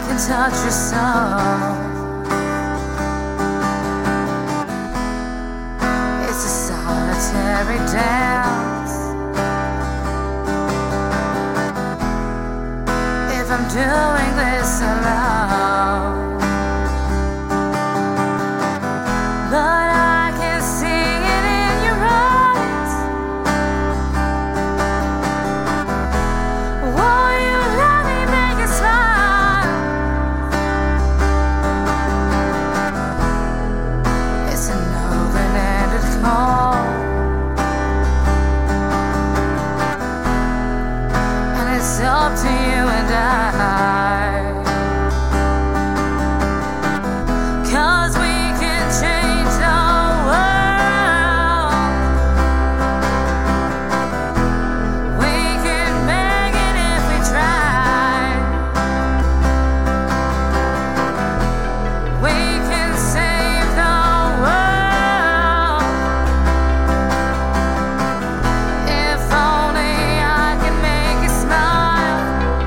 can touch your soul. It's a solitary dance. If I'm doing this alone, but I can see it in your eyes. Won't you let me make you smile? It's an open-ended call, and it's up to you and I. 'Cause we can change the world. We can make it if we try. We can save the world. If only I can make you smile.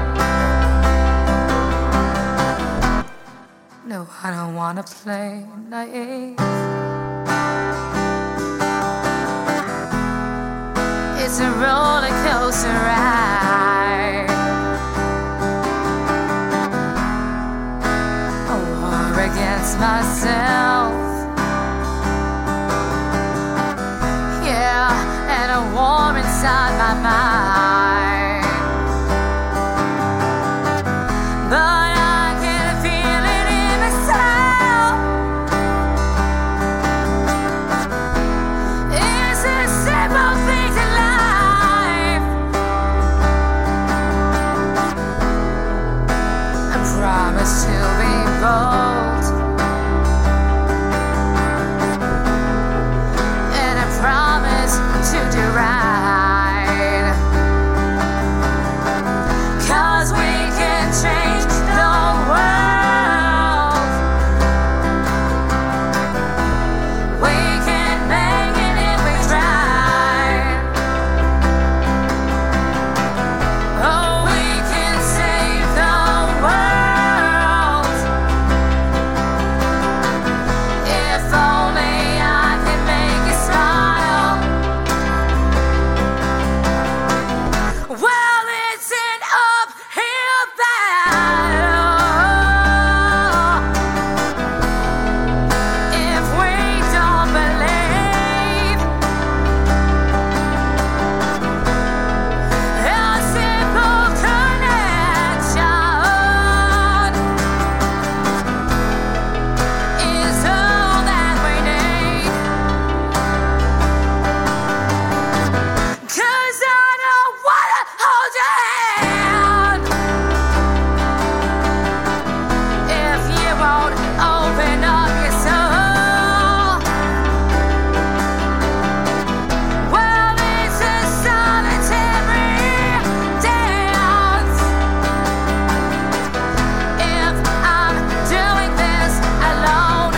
No, I don't wanna play naive. It's a roller coaster ride, a war against myself. Yeah, and a war inside my mind. But I can feel it in myself. It's a simple thing in life. I promise to be bold, and I promise to do right. 'Cause we can change the world. We can make it if we try. Oh, we can save the world. If only I can make you smile. Well, it's an uphill battle. If we don't believe, a simple connection is all that we need. 'Cause I don't wanna hold your hand if you won't open up your soul. Well, it's a solitary dance. If I'm doing this alone,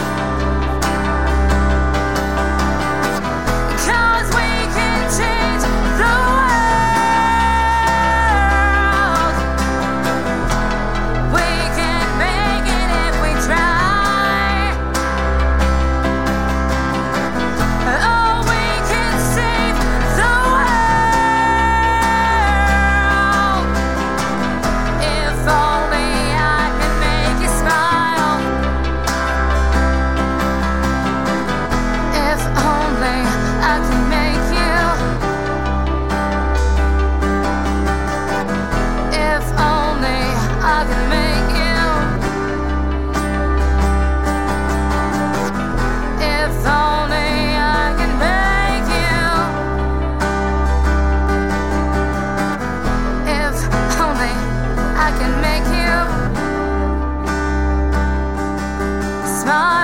'cause we can change the world. We can make it if we try. Oh, we can save the world. If only I can make you smile. If only I can make you. If only I can make you. If only I can make you. If only I can make you smile.